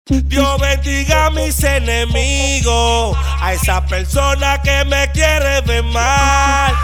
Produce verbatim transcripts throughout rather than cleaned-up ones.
Dios bendiga a mis enemigos, a esa persona que me quiere ver mal.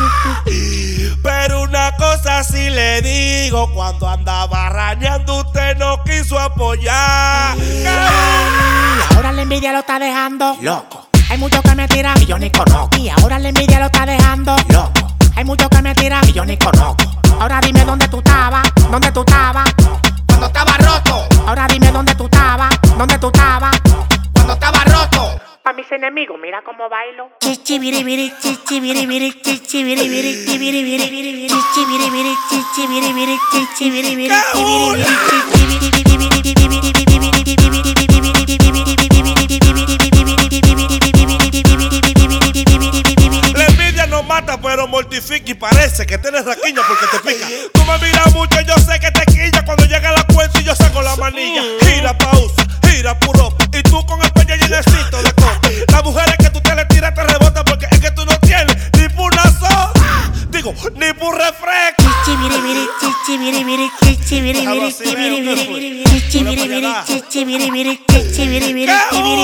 Pero una cosa sí le digo, cuando andaba rañando usted no quiso apoyar. Ahora la envidia lo está dejando loco. Hay muchos que me tiran y yo ni conozco. Y ahora la envidia lo está dejando loco. Hay muchos que me tiran y yo ni conozco. Ahora dime dónde tú estabas, dónde tú estabas cuando estaba roto. Ahora dime dónde tú estabas, dónde tú estabas cuando estaba roto. Pa' mis enemigos, mira cómo bailo. Chichibiribiri, chichibiribiri, chichibiribiri, chichibiribiri, chichibiribiri, chichibiribiri, chichibiribiri, la envidia no mata, pero mortifica y parece que tienes raquiña porque te pica. Tú me miras mucho, yo sé que te quilla. Cuando llega la cuenta y yo saco la manilla. Gira pausa, gira puro. Y tú con el peña llenecito de copa. Las mujeres que tú te le tiras te rebotan porque es que tú no tienes ni por una soda. Digo, ni por refresco. Chichibiribiri, chichibiribiri, chichibiribiri, chichibiribiri, chichibiribiri, chichibiribiri, chichibiribiri,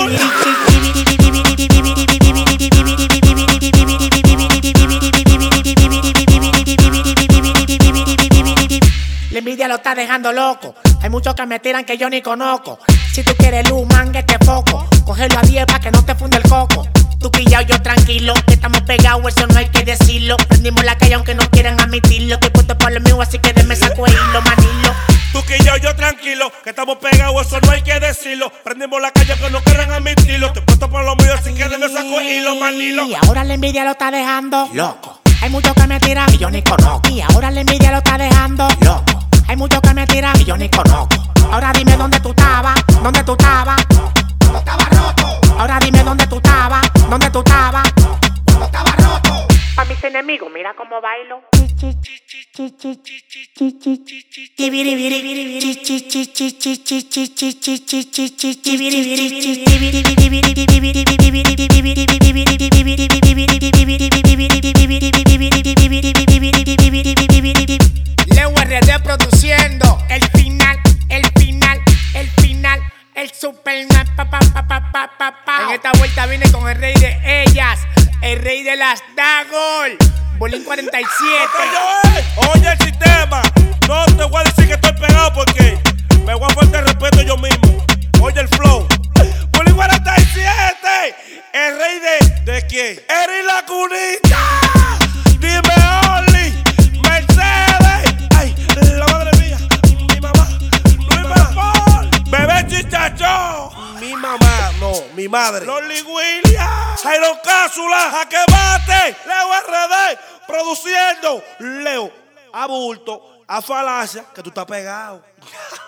la envidia lo está dejando loco. Hay muchos que me tiran que yo ni conozco. Si tú quieres luz, manguete foco. Cógelo a diez pa' que no te funde el coco. Tú quillao, yo tranquilo, que estamos pegados, eso no hay que decirlo. Prendimos la calle aunque no quieran admitirlo. Estoy puesto por lo mío, así que denme saco hilo, manilo. Tú quillao, yo tranquilo, que estamos pegados, eso no hay que decirlo. Prendimos la calle aunque no quieran admitirlo. Estoy puesto por lo mío, así que denme saco hilo, manilo. Y ahora la envidia lo está dejando loco. Hay muchos que me tiran y yo ni conozco. Y ahora la envidia lo está dejando loco. Hay muchos que me tiran y yo ni conozco. Ahora dime dónde tú estabas, dónde tú estabas cuando estaba roto. Ahora dime dónde tú estabas, dónde tú estabas cuando estaba roto. Pa' mis enemigos, mira cómo bailo. Leo R D produciendo el final, el final, el final, el Superman, pa, pa, pa, pa, pa, pa, pa. En esta vuelta vine con el rey de ellas, el rey de las Dagol, Bolín cuarenta y siete. Oye el sistema, no te voy a decir que estoy pegado porque me voy a faltar el respeto yo mismo. Oye el flow, Bolín cuarenta y siete, el rey de, ¿de quién? Eri la cunita, dime Oli, Mercedes, ay, la madre mía, mi mamá, Luis Marapol, bebé chichacho, mi mamá, no, mi madre, Loli Williams, Jairo Cápsula, Jaque Bate, Leo R D, produciendo, Leo, a bulto, a falacia, que tú estás pegado.